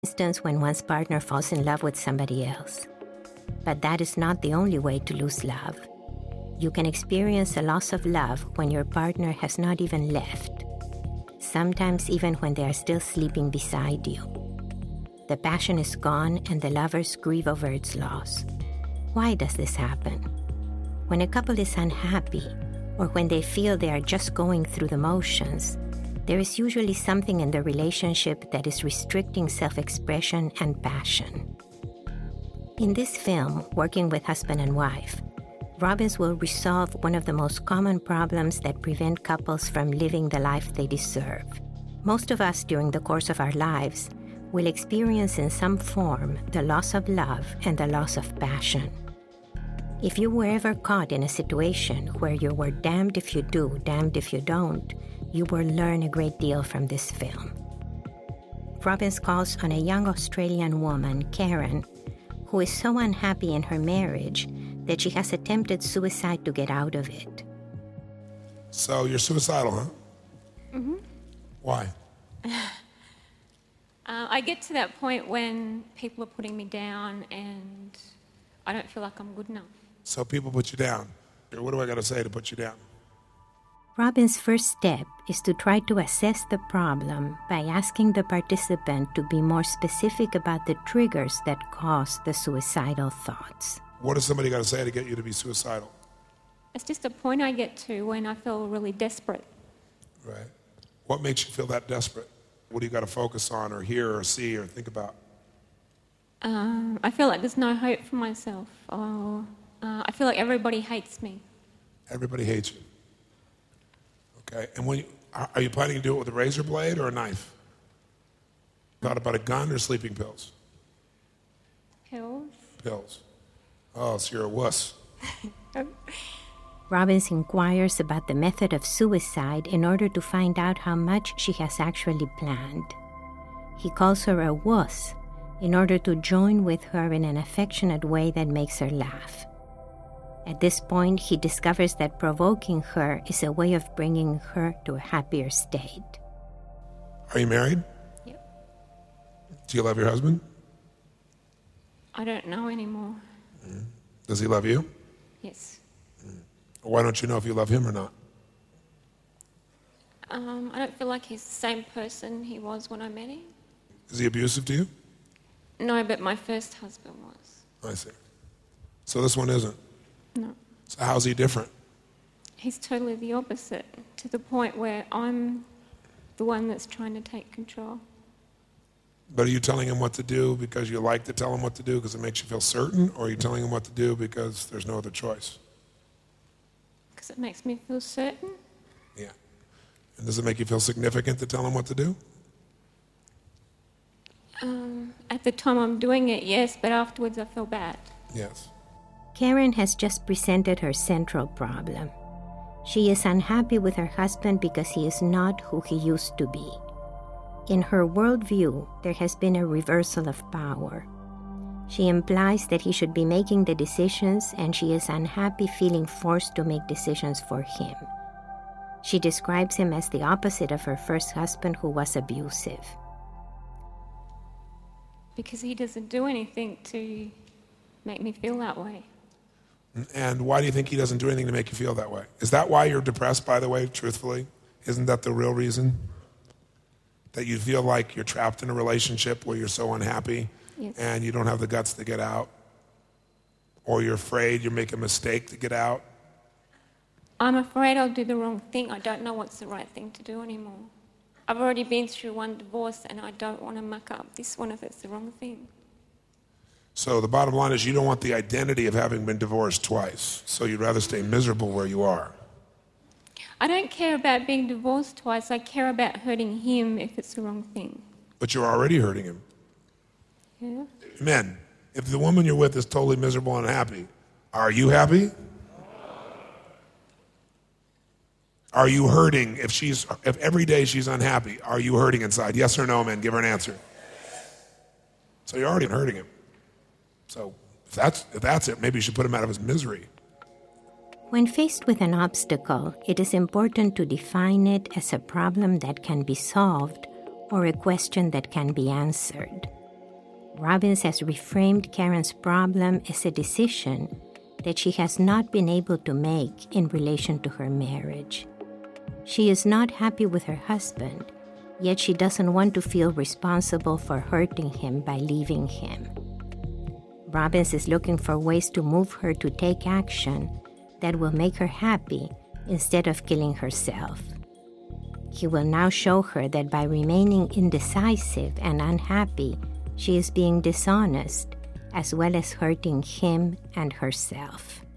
Instance when one's partner falls in love with somebody else. But that is not the only way to lose love. You can experience a loss of love when your partner has not even left, sometimes even when they are still sleeping beside you. The passion is gone and the lovers grieve over its loss. Why does this happen? When a couple is unhappy, or when they feel they are just going through the motions, there is usually something in the relationship that is restricting self-expression and passion. In this film, Working with Husband and Wife, Robbins will resolve one of the most common problems that prevent couples from living the life they deserve. Most of us during the course of our lives will experience in some form the loss of love and the loss of passion. If you were ever caught in a situation where you were damned if you do, damned if you don't, you will learn a great deal from this film. Robbins calls on a young Australian woman, Karen, who is so unhappy in her marriage that she has attempted suicide to get out of it. So you're suicidal, huh? Mm-hmm. Why? I get to that point when people are putting me down and I don't feel like I'm good enough. So people put you down. What do I got to say to put you down? Robbins' first step is to try to assess the problem by asking the participant to be more specific about the triggers that cause the suicidal thoughts. What does somebody got to say to get you to be suicidal? It's just a point I get to when I feel really desperate. Right. What makes you feel that desperate? What do you got to focus on or hear or see or think about? I feel like there's no hope for myself. I feel like everybody hates me. Everybody hates you. Okay. And are you planning to do it with a razor blade or a knife? Thought about a gun or sleeping pills? Pills. Pills. Oh, so you're a wuss. Robbins inquires about the method of suicide in order to find out how much she has actually planned. He calls her a wuss in order to join with her in an affectionate way that makes her laugh. At this point, he discovers that provoking her is a way of bringing her to a happier state. Are you married? Yep. Do you love your husband? I don't know anymore. Does he love you? Yes. Why don't you know if you love him or not? I don't feel like he's the same person he was when I met him. Is he abusive to you? No, but my first husband was. I see. So this one isn't? No. So how's he different? He's totally the opposite, to the point where I'm the one that's trying to take control. But are you telling him what to do because you like to tell him what to do because it makes you feel certain, or are you telling him what to do because there's no other choice? Because it makes me feel certain. Yeah. And does it make you feel significant to tell him what to do? At the time I'm doing it, yes, but afterwards I feel bad. Yes. Karen has just presented her central problem. She is unhappy with her husband because he is not who he used to be. In her worldview, there has been a reversal of power. She implies that he should be making the decisions, and she is unhappy feeling forced to make decisions for him. She describes him as the opposite of her first husband, who was abusive. Because he doesn't do anything to make me feel that way. And why do you think he doesn't do anything to make you feel that way? Is that why you're depressed, by the way, truthfully? Isn't that the real reason? That you feel like you're trapped in a relationship where you're so unhappy, yes, and you don't have the guts to get out? Or you're afraid you make a mistake to get out? I'm afraid I'll do the wrong thing. I don't know what's the right thing to do anymore. I've already been through one divorce and I don't want to muck up this one if it's the wrong thing. So the bottom line is you don't want the identity of having been divorced twice, so you'd rather stay miserable where you are. I don't care about being divorced twice. I care about hurting him if it's the wrong thing. But you're already hurting him. Yeah. Men, if the woman you're with is totally miserable and unhappy, are you happy? Are you hurting if every day she's unhappy? Are you hurting inside? Yes or no, men? Give her an answer. So you're already hurting him. So if that's it, maybe you should put him out of his misery. When faced with an obstacle, it is important to define it as a problem that can be solved or a question that can be answered. Robbins has reframed Karen's problem as a decision that she has not been able to make in relation to her marriage. She is not happy with her husband, yet she doesn't want to feel responsible for hurting him by leaving him. Robbins is looking for ways to move her to take action that will make her happy instead of killing herself. He will now show her that by remaining indecisive and unhappy, she is being dishonest as well as hurting him and herself.